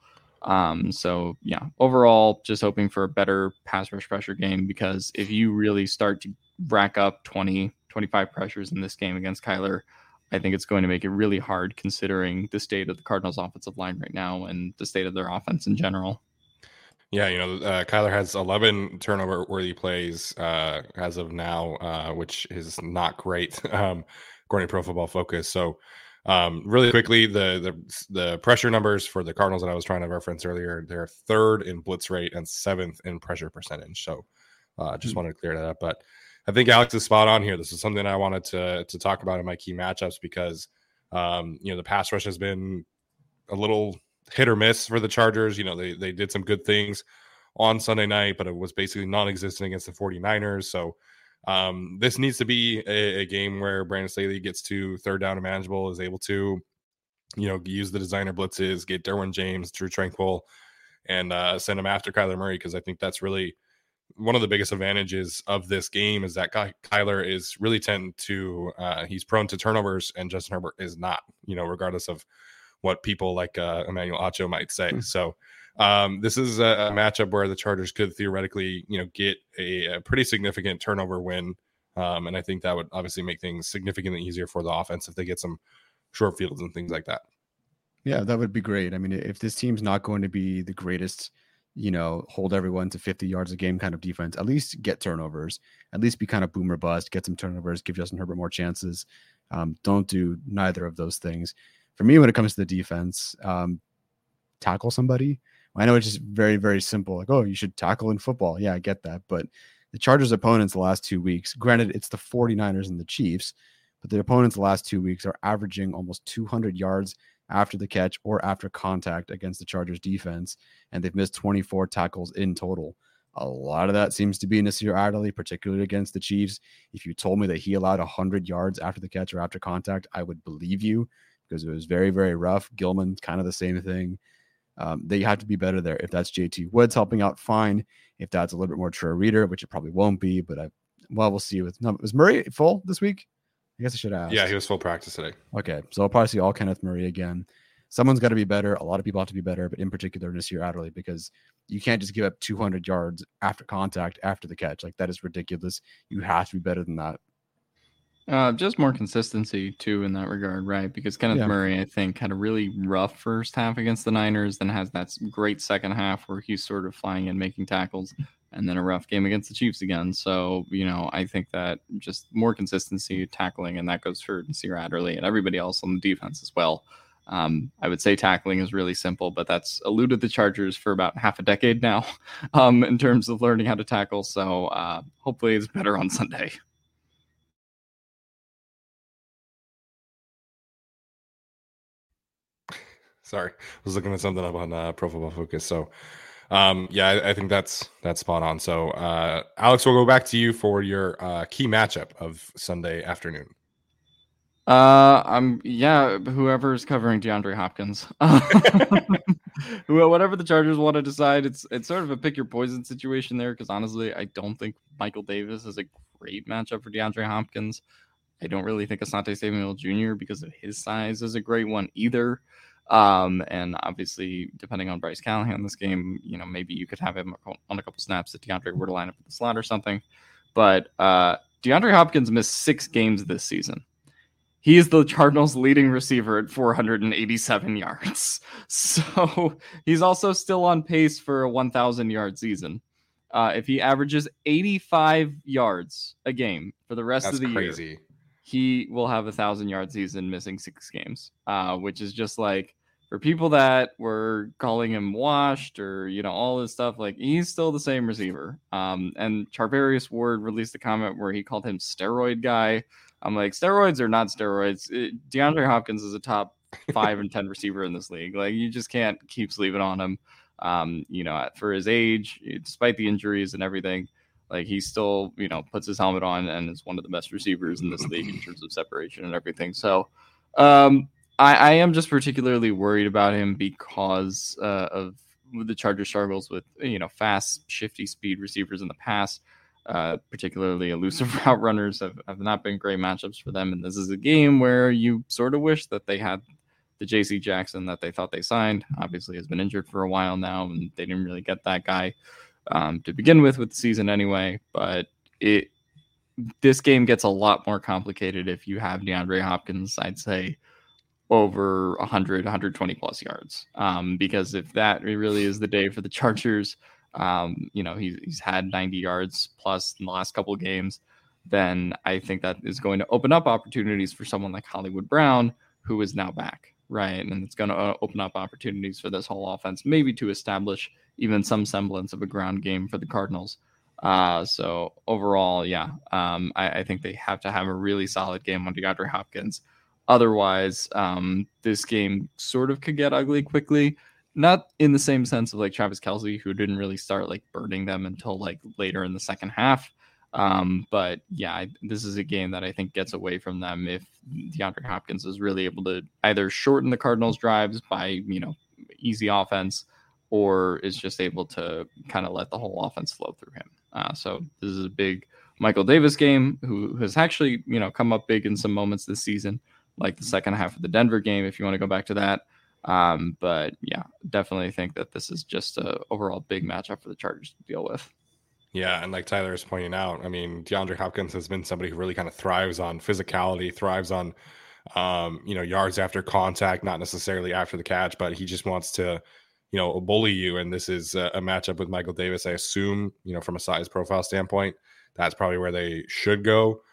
Overall, just hoping for a better pass rush pressure game, because if you really start to rack up 20, 25 pressures in this game against Kyler, I think it's going to make it really hard considering the state of the Cardinals offensive line right now and the state of their offense in general. Yeah, Kyler has 11 turnover-worthy plays as of now, which is not great, according to Pro Football Focus. So, really quickly, the pressure numbers for the Cardinals that I was trying to reference earlier, they're 3rd in blitz rate and 7th in pressure percentage. So, just wanted to clear that up. But I think Alex is spot on here. This is something I wanted to talk about in my key matchups because, the pass rush has been a little hit or miss for the Chargers. They did some good things on Sunday night, but it was basically non-existent against the 49ers. So this needs to be a game where Brandon Staley gets to 3rd down and manageable, is able to, use the designer blitzes, get Derwin James, Drew Tranquil, and send them after Kyler Murray, because I think that's really one of the biggest advantages of this game is that Kyler is really he's prone to turnovers, and Justin Herbert is not, regardless of what people like Emmanuel Acho might say. So this is a matchup where the Chargers could theoretically, get a pretty significant turnover win. And I think that would obviously make things significantly easier for the offense if they get some short fields and things like that. Yeah, that would be great. I mean, if this team's not going to be the greatest, hold everyone to 50 yards a game kind of defense, at least get turnovers, at least be kind of boom or bust, get some turnovers, give Justin Herbert more chances. Don't do neither of those things. For me, when it comes to the defense, tackle somebody. I know it's just very, very simple. Like, oh, you should tackle in football. Yeah, I get that. But the Chargers' opponents the last 2 weeks, granted, it's the 49ers and the Chiefs, but the opponents the last 2 weeks are averaging almost 200 yards after the catch or after contact against the Chargers defense, and they've missed 24 tackles in total. A lot of that seems to be Nasir Adderley, particularly against the Chiefs. If you told me that he allowed 100 yards after the catch or after contact, I would believe you, because it was very, very rough. Gilman, kind of the same thing. They have to be better there. If that's JT Woods helping out, fine. If that's a little bit more Troy Reader, which it probably won't be, but we'll see. Was Murray full this week? I guess I should ask. Yeah, he was full practice today. Okay, so I'll probably see all Kenneth Murray again. Someone's got to be better. A lot of people have to be better, but in particular, Nasir Adderley, because you can't just give up 200 yards after contact after the catch. Like, that is ridiculous. You have to be better than that. Just more consistency too in that regard, right? Because Kenneth Murray, I think, had a really rough first half against the Niners, then has that great second half where he's sort of flying in, making tackles, and then a rough game against the Chiefs again. So, I think that just more consistency tackling, and that goes for Nasir Adderley and everybody else on the defense as well. I would say tackling is really simple, but that's eluded the Chargers for about half a decade now in terms of learning how to tackle. So hopefully it's better on Sunday. Sorry, I was looking at something up on Pro Football Focus. So, I think that's spot on. So, Alex, we'll go back to you for your key matchup of Sunday afternoon. Whoever's covering DeAndre Hopkins. Whatever the Chargers want to decide, it's sort of a pick your poison situation there, because honestly, I don't think Michael Davis is a great matchup for DeAndre Hopkins. I don't really think Asante Samuel Jr., because of his size, is a great one either. And obviously, depending on Bryce Callahan in this game, maybe you could have him on a couple snaps if DeAndre were to line up at the slot or something. But DeAndre Hopkins missed 6 games this season. He is the Cardinals' leading receiver at 487 yards. So he's also still on pace for a 1,000-yard season. If he averages 85 yards a game for the rest of the year, he will have a 1,000-yard season missing 6 games, which is just like, for people that were calling him washed or, all this stuff, like, he's still the same receiver. And Charvarius Ward released a comment where he called him steroid guy. I'm like, steroids or not steroids, DeAndre Hopkins is a top 5 and 10 receiver in this league. Like, you just can't keep sleeping on him. For his age, despite the injuries and everything, like, he still, puts his helmet on and is one of the best receivers in this league in terms of separation and everything. So I am just particularly worried about him because of the Chargers' struggles with, fast, shifty speed receivers in the past. Particularly elusive route runners have not been great matchups for them. And this is a game where you sort of wish that they had the J.C. Jackson that they thought they signed. Obviously has been injured for a while now, and they didn't really get that guy to begin with the season anyway. But this game gets a lot more complicated if you have DeAndre Hopkins, I'd say, over 100, 120 plus yards. Because if that really is the day for the Chargers, he's had 90 yards plus in the last couple of games, then I think that is going to open up opportunities for someone like Hollywood Brown, who is now back, right? And it's going to open up opportunities for this whole offense, maybe to establish even some semblance of a ground game for the Cardinals. So overall, I think they have to have a really solid game on DeAndre Hopkins. Otherwise, this game sort of could get ugly quickly. Not in the same sense of like Travis Kelce, who didn't really start like burning them until like later in the second half. But yeah, this is a game that I think gets away from them if DeAndre Hopkins is really able to either shorten the Cardinals' drives by, easy offense, or is just able to kind of let the whole offense flow through him. So this is a big Michael Davis game, who has actually, come up big in some moments this season, like the second half of the Denver game, if you want to go back to that. But yeah, definitely think that this is just a overall big matchup for the Chargers to deal with. Yeah, and like Tyler is pointing out, I mean, DeAndre Hopkins has been somebody who really kind of thrives on physicality, thrives on, yards after contact, not necessarily after the catch, but he just wants to, bully you. And this is a matchup with Michael Davis. I assume, from a size profile standpoint, that's probably where they should go.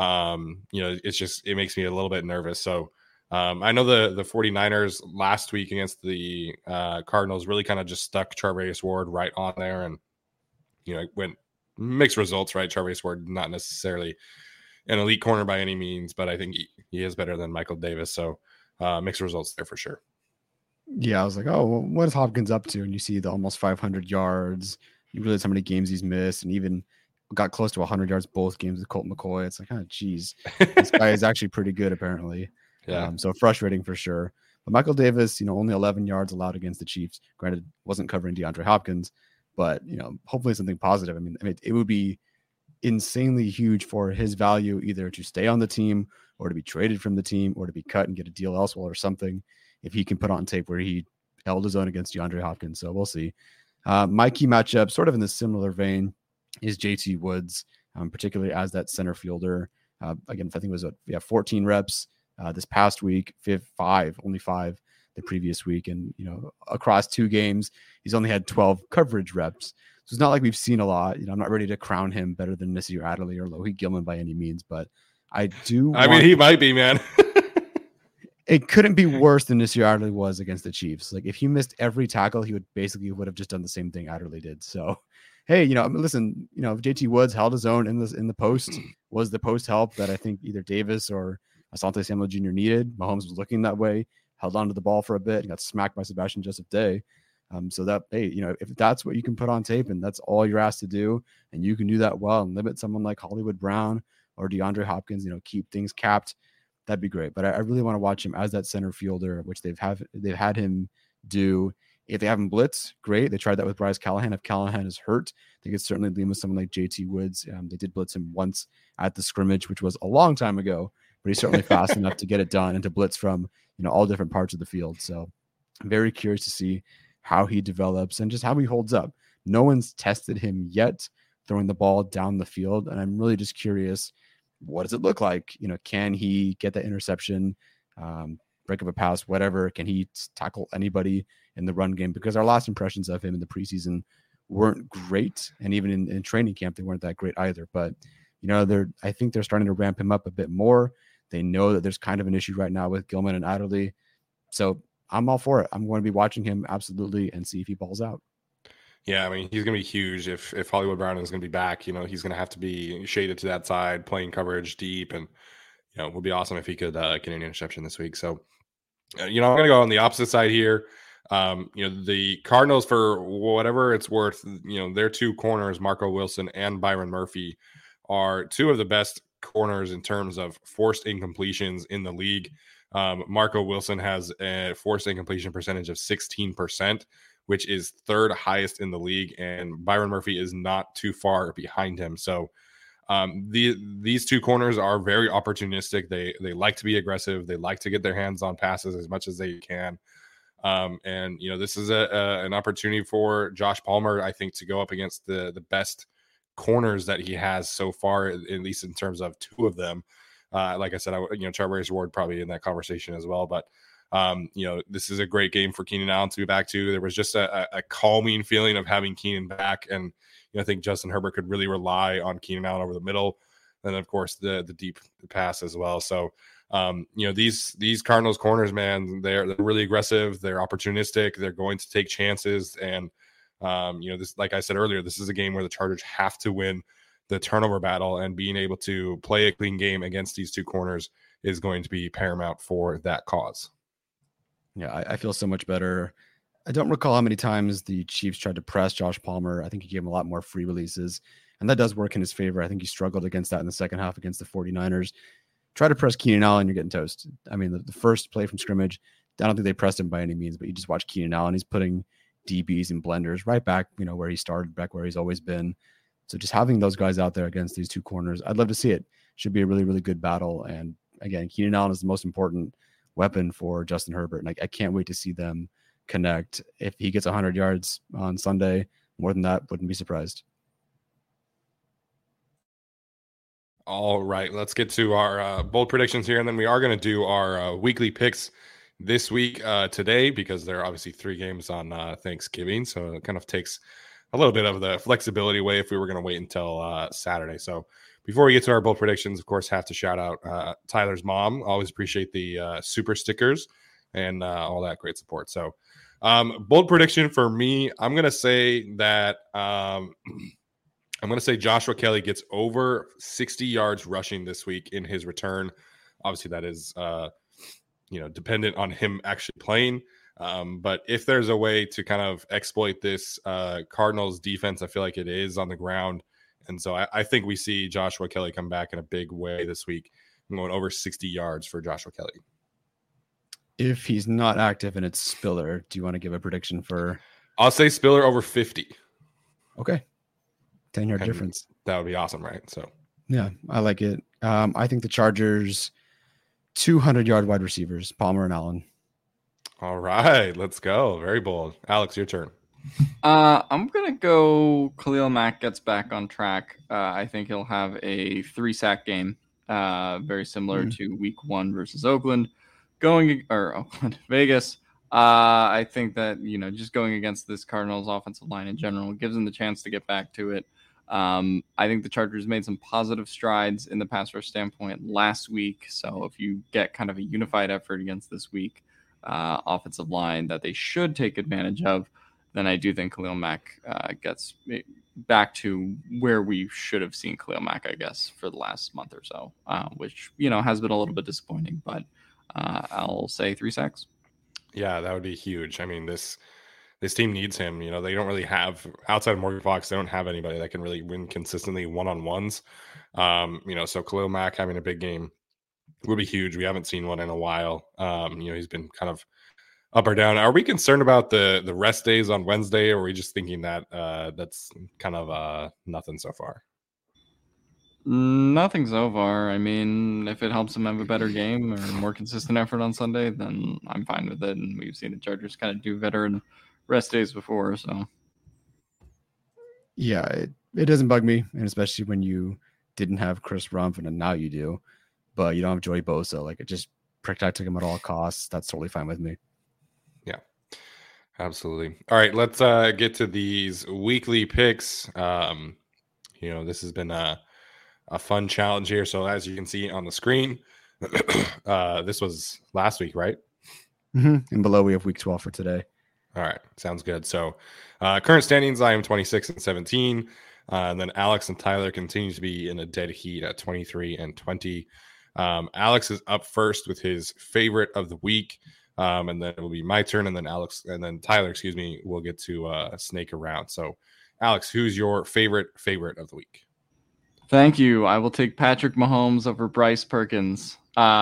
It makes me a little bit nervous. So, I know the 49ers last week against the Cardinals really kind of just stuck Charvarius Ward right on there, and it went mixed results, right? Charvarius Ward not necessarily an elite corner by any means, but I think he is better than Michael Davis, so mixed results there for sure. Yeah, I was like, oh, well, what is Hopkins up to? And you see the almost 500 yards. You realize how many games he's missed, and even got close to 100 yards both games with Colt McCoy. It's like, geez, this guy is actually pretty good apparently. Yeah. So frustrating for sure. But Michael Davis, only 11 yards allowed against the Chiefs. Granted, wasn't covering DeAndre Hopkins, but hopefully something positive. I mean, it would be insanely huge for his value either to stay on the team or to be traded from the team or to be cut and get a deal elsewhere or something if he can put on tape where he held his own against DeAndre Hopkins. So we'll see. My key matchup, sort of in the similar vein, is JT Woods, particularly as that center fielder. Again, I think it was 14 reps. This past week, only five the previous week. And, across 2 games, he's only had 12 coverage reps. So it's not like we've seen a lot. I'm not ready to crown him better than Nasir Adderley or Lohi Gilman by any means, but I do. He might be, man. It couldn't be worse than Nasir Adderley was against the Chiefs. Like, if he missed every tackle, he would have just done the same thing Adderley did. So, hey, listen, JT Woods held his own in the post, was the post help that I think either Davis or Asante Samuel Jr. needed. Mahomes was looking that way, held onto the ball for a bit, and got smacked by Sebastian Joseph Day. So that, hey, if that's what you can put on tape and that's all you're asked to do, and you can do that well and limit someone like Hollywood Brown or DeAndre Hopkins, keep things capped, that'd be great. But I really want to watch him as that center fielder, which they've had him do. If they have him blitz, great. They tried that with Bryce Callahan. If Callahan is hurt, they could certainly lean with someone like JT Woods. They did blitz him once at the scrimmage, which was a long time ago, but he's certainly fast enough to get it done and to blitz from, all different parts of the field. So I'm very curious to see how he develops and just how he holds up. No one's tested him yet throwing the ball down the field. And I'm really just curious, what does it look like? Can he get that interception, break up a pass, whatever? Can he tackle anybody in the run game? Because our last impressions of him in the preseason weren't great. And even in training camp, they weren't that great either. But, I think they're starting to ramp him up a bit more. They know that there's kind of an issue right now with Gilman and Adderley. So I'm all for it. I'm going to be watching him absolutely and see if he balls out. Yeah, I mean, he's going to be huge if Hollywood Brown is going to be back. He's going to have to be shaded to that side, playing coverage deep, and it would be awesome if he could get an interception this week. So, I'm going to go on the opposite side here. The Cardinals, for whatever it's worth, their two corners, Marco Wilson and Byron Murphy, are two of the best corners in terms of forced incompletions in the league. Marco Wilson has a forced incompletion percentage of 16%, which is third highest in the league, and Byron Murphy is not too far behind him. So these two corners are very opportunistic. They like to be aggressive. They like to get their hands on passes as much as they can. And this is an opportunity for Josh Palmer, I think, to go up against the best corners that he has so far, at least in terms of two of them. Like I said, Charvarius Ward probably in that conversation as well. But this is a great game for Keenan Allen to be back to. There was just a calming feeling of having Keenan back, and I think Justin Herbert could really rely on Keenan Allen over the middle, and of course the deep pass as well. So these Cardinals corners, man, they're really aggressive. They're opportunistic. They're going to take chances, and this, like I said earlier, this is a game where the Chargers have to win the turnover battle, and being able to play a clean game against these two corners is going to be paramount for that cause. Yeah, I feel so much better. I don't recall how many times the Chiefs tried to press Josh Palmer. I think he gave him a lot more free releases, and that does work in his favor. I think he struggled against that in the second half against the 49ers. Try to press Keenan Allen, you're getting toast. I mean, the first play from scrimmage, I don't think they pressed him by any means, but you just watch Keenan Allen. He's putting DBs and blenders right back, where he started, back where he's always been. So just having those guys out there against these two corners, I'd love to see it. Should be a really, really good battle. And again, Keenan Allen is the most important weapon for Justin Herbert. And I can't wait to see them connect. If he gets 100 yards on Sunday, more than that, wouldn't be surprised. All right, let's get to our bold predictions here. And then we are going to do our weekly picks this week today, because there are obviously 3 games on Thanksgiving. So it kind of takes a little bit of the flexibility away if we were going to wait until Saturday. So before we get to our bold predictions, of course, have to shout out Tyler's mom. Always appreciate the super stickers and all that great support. So bold prediction for me, I'm going to say that Joshua Kelly gets over 60 yards rushing this week in his return. Obviously, that is dependent on him actually playing. But if there's a way to kind of exploit this Cardinals defense, I feel like it is on the ground. And so I think we see Joshua Kelly come back in a big way this week. I'm going over 60 yards for Joshua Kelly. If he's not active and it's Spiller, do you want to give a prediction for? I'll say Spiller over 50. Okay. 10-yard difference. That would be awesome, right? So yeah, I like it. I think the Chargers 200-yard wide receivers, Palmer and Allen. All right, let's go. Very bold. Alex, your turn. I'm gonna go Khalil Mack gets back on track. I think he'll have a 3-sack game, very similar to Week 1 versus Oakland, Vegas. I think that just going against this Cardinals offensive line in general gives them the chance to get back to it. I think the Chargers made some positive strides in the pass rush standpoint last week. So if you get kind of a unified effort against this week offensive line that they should take advantage of, then I do think Khalil Mack gets back to where we should have seen Khalil Mack, I guess, for the last month or so, which, has been a little bit disappointing, but I'll say 3 sacks. Yeah, that would be huge. I mean, this team needs him. They don't really have, outside of Morgan Fox, they don't have anybody that can really win consistently one-on-ones. So Khalil Mack having a big game would be huge. We haven't seen one in a while. He's been kind of up or down. Are we concerned about the rest days on Wednesday, or are we just thinking that that's kind of nothing so far? Nothing so far. I mean, if it helps them have a better game or more consistent effort on Sunday, then I'm fine with it. And we've seen the Chargers kind of do veteran rest days before, so. Yeah, it doesn't bug me, and especially when you didn't have Chris Rumph and now you do, but you don't have Joey Bosa. Like, it just protecting him at all costs. That's totally fine with me. Yeah, absolutely. All right, let's get to these weekly picks. This has been a fun challenge here. So as you can see on the screen, this was last week, right? Mm-hmm. And below we have week 12 for today. All right, sounds good. So current standings, I am 26-17. And then Alex and Tyler continue to be in a dead heat at 23-20. Alex is up first with his favorite of the week. And then it will be my turn. And then Tyler, will get to snake around. So Alex, who's your favorite of the week? Thank you. I will take Patrick Mahomes over Bryce Perkins.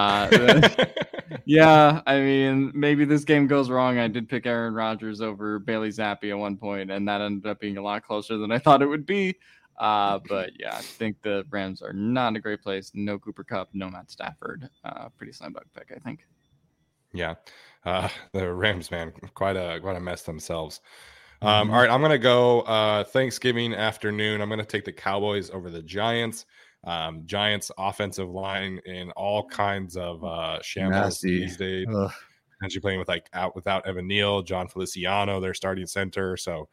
Yeah, I mean, maybe this game goes wrong. I did pick Aaron Rodgers over Bailey Zappi at one point, and that ended up being a lot closer than I thought it would be. But yeah, I think the Rams are not in a great place. No Cooper Kupp, no Matt Stafford. Pretty slam dunk pick, I think. Yeah, the Rams, man, quite a mess themselves. All right, I'm gonna go Thanksgiving afternoon. I'm gonna take the Cowboys over the Giants. Giants offensive line in all kinds of shambles these days. And you're playing without Evan Neal, John Feliciano, their starting center. So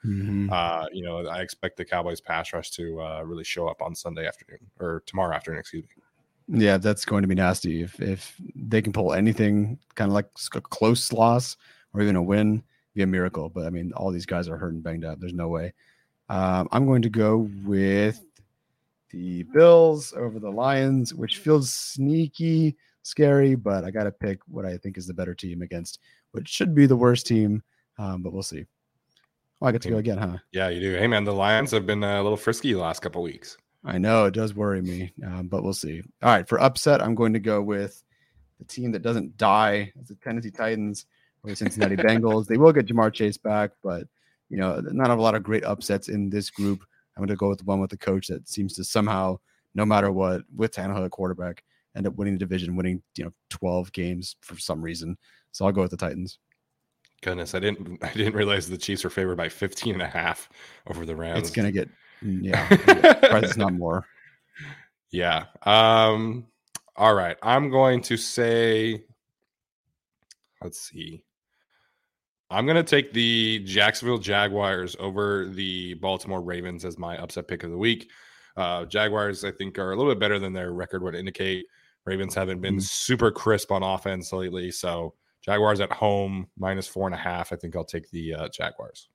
I expect the Cowboys pass rush to really show up on Sunday afternoon or tomorrow afternoon, excuse me. Yeah, that's going to be nasty. If they can pull anything kind of like a close loss or even a win, be a miracle. But I mean, all these guys are hurt and banged up. There's no way. I'm going to go with the Bills over the Lions, which feels sneaky, scary, but I got to pick what I think is the better team against what should be the worst team, but we'll see. Oh, I get to go again, huh? Yeah, you do. Hey, man, the Lions have been a little frisky the last couple of weeks. I know, it does worry me, but we'll see. All right, for upset, I'm going to go with the team that doesn't die. It's the Tennessee Titans or the Cincinnati Bengals. They will get Jamar Chase back, but not a lot of great upsets in this group. I'm going to go with the one with the coach that seems to somehow, no matter what, with Tannehill at quarterback, end up winning the division, winning 12 games for some reason. So I'll go with the Titans. Goodness, I didn't realize the Chiefs were favored by 15.5 over the Rams. It's going to get it's not more. Yeah. All right. I'm going to say, let's see. I'm going to take the Jacksonville Jaguars over the Baltimore Ravens as my upset pick of the week. Jaguars, I think, are a little bit better than their record would indicate. Ravens haven't been super crisp on offense lately. So Jaguars at home, -4.5. I think I'll take the Jaguars.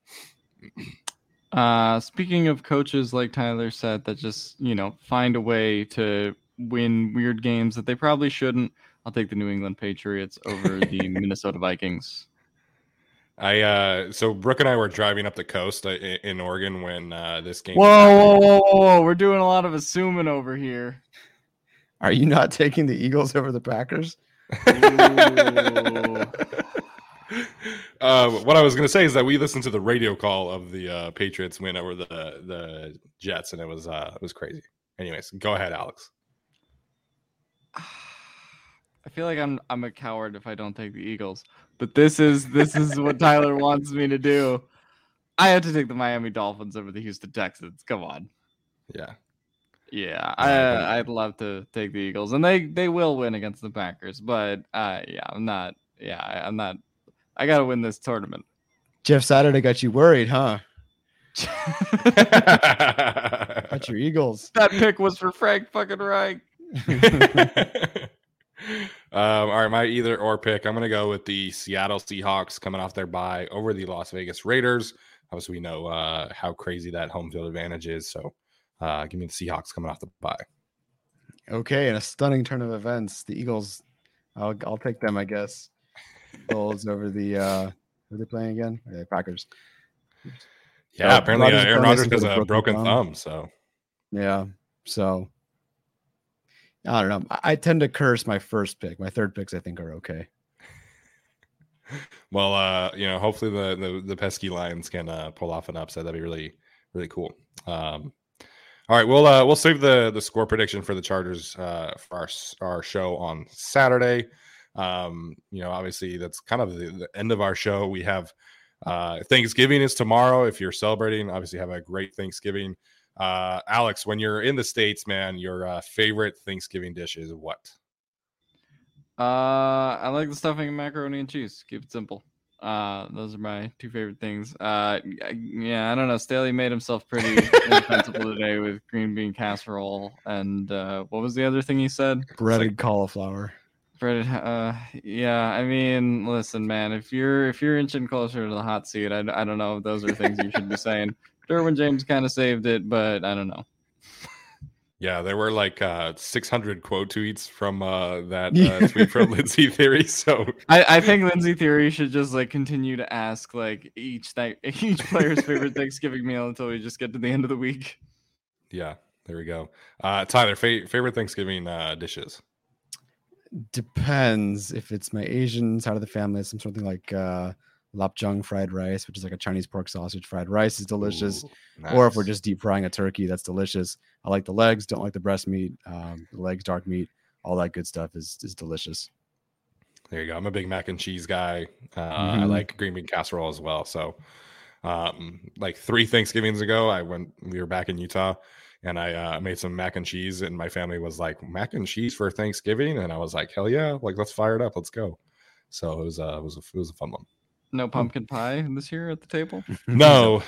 Speaking of coaches, like Tyler said, that just, find a way to win weird games that they probably shouldn't, I'll take the New England Patriots over the Minnesota Vikings. So Brooke and I were driving up the coast in Oregon when this game. Whoa! We're doing a lot of assuming over here. Are you not taking the Eagles over the Packers? What I was going to say is that we listened to the radio call of the Patriots win over the Jets, and it was crazy. Anyways, go ahead, Alex. I feel like I'm a coward if I don't take the Eagles, but this is what Tyler wants me to do. I have to take the Miami Dolphins over the Houston Texans. Come on. Yeah. I'd love to take the Eagles, and they will win against the Packers. But I'm not. I got to win this tournament. Jeff Saturday got you worried, huh? Got your Eagles. That pick was for Frank fucking Reich. All right, my either or pick. I'm going to go with the Seattle Seahawks coming off their bye over the Las Vegas Raiders. Obviously, we know how crazy that home field advantage is. So give me the Seahawks coming off the bye. Okay, in a stunning turn of events, the Eagles, I'll take them, I guess. Bulls over the who are they playing again? Packers. Yeah, apparently Aaron Rodgers has a broken thumb. So yeah, so I don't know. I tend to curse my first pick. My third picks, I think, are okay. Well, hopefully the pesky Lions can pull off an upset. That'd be really, really cool. All right, we'll save the score prediction for the Chargers for our show on Saturday. Obviously that's kind of the end of our show. We have Thanksgiving is tomorrow. If you're celebrating, obviously have a great Thanksgiving. Alex, when you're in the States, man, your favorite Thanksgiving dish is what? I like the stuffing and macaroni and cheese. Keep it simple. Those are my two favorite things. I don't know. Staley made himself pretty indefensible today with green bean casserole and what was the other thing he said? Breaded cauliflower. I mean, listen, man, if you're inching closer to the hot seat, I don't know if those are things you should be saying. Derwin James kind of saved it, but I don't know. Yeah, there were like 600 quote tweets from that tweet from Lindsay Theory. So I think Lindsay Theory should just like continue to ask like each player's favorite Thanksgiving meal until we just get to the end of the week. Yeah, there we go. Tyler, favorite Thanksgiving dishes? Depends. If it's my Asian side of the family, it's something like lapjung fried rice, which is like a Chinese pork sausage fried rice, is delicious. Ooh, nice. Or if we're just deep frying a turkey, that's delicious. I like the legs, don't like the breast meat. The legs, dark meat, all that good stuff is delicious. There you go. I'm a big mac and cheese guy. I like green bean casserole as well. So like 3 Thanksgivings ago, we were back in Utah and I made some mac and cheese and my family was like, mac and cheese for Thanksgiving? And I was like, hell yeah, like let's fire it up. Let's go. So it was a fun one. No pumpkin pie this year at the table? No.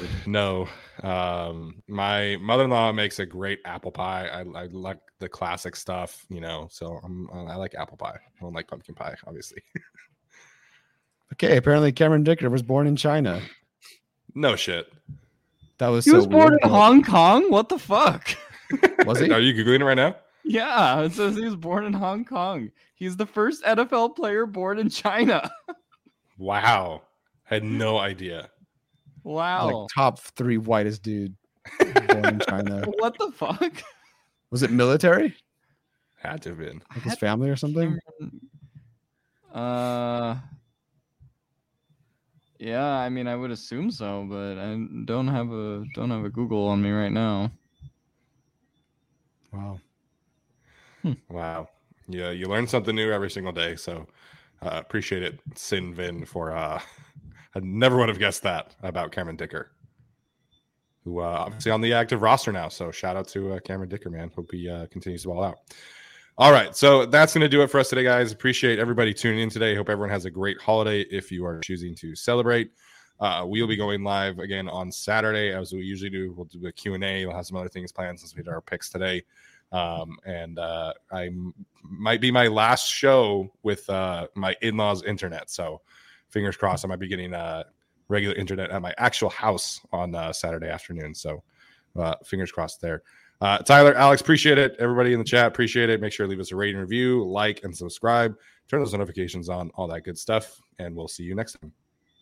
My mother-in-law makes a great apple pie. I like the classic stuff, so I like apple pie. I don't like pumpkin pie, obviously. Okay, apparently Cameron Dicker was born in China. No shit. That was He was born in Hong Kong? What the fuck? Was he? Are you Googling it right now? Yeah, it says he was born in Hong Kong. He's the first NFL player born in China. Wow. I had no idea. Wow. Like top 3 whitest dude born in China. What the fuck? Was it military? Had to have been. Like his family or something? Yeah, I mean I would assume so, but I don't have a Google on me right now. Wow. Wow. Yeah, you learn something new every single day. So appreciate it, Sin Vin, for I never would have guessed that about Cameron Dicker, who obviously on the active roster now. So shout out to Cameron Dicker, man. Hope he continues to ball out. All right, so that's going to do it for us today, guys. Appreciate everybody tuning in today. Hope everyone has a great holiday if you are choosing to celebrate. We will be going live again on Saturday, as we usually do. We'll do a Q&A. We'll have some other things planned since we did our picks today. And I might be my last show with my in-laws' internet. So fingers crossed, I might be getting regular internet at my actual house on Saturday afternoon. So fingers crossed there. Tyler, Alex, appreciate it. Everybody in the chat, appreciate it. Make sure to leave us a rating, review, like, and subscribe. Turn those notifications on, all that good stuff. And we'll see you next time.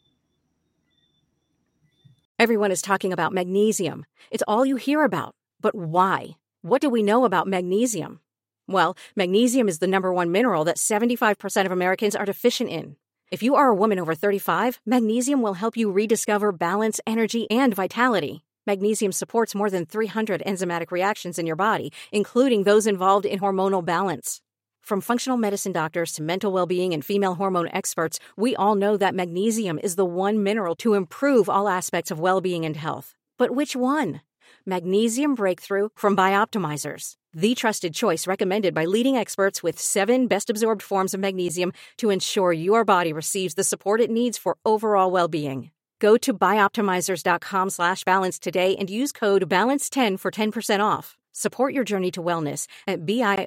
Everyone is talking about magnesium. It's all you hear about. But why? What do we know about magnesium? Well, magnesium is the #1 mineral that 75% of Americans are deficient in. If you are a woman over 35, magnesium will help you rediscover balance, energy, and vitality. Magnesium supports more than 300 enzymatic reactions in your body, including those involved in hormonal balance. From functional medicine doctors to mental well-being and female hormone experts, we all know that magnesium is the one mineral to improve all aspects of well-being and health. But which one? Magnesium Breakthrough from Bioptimizers, the trusted choice recommended by leading experts with 7 best-absorbed forms of magnesium to ensure your body receives the support it needs for overall well-being. Go to bioptimizers.com/balance today and use code BALANCE10 for 10% off. Support your journey to wellness at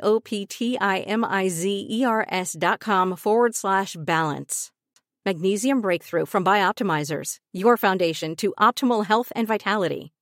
bioptimizers.com/balance. Magnesium Breakthrough from Bioptimizers, your foundation to optimal health and vitality.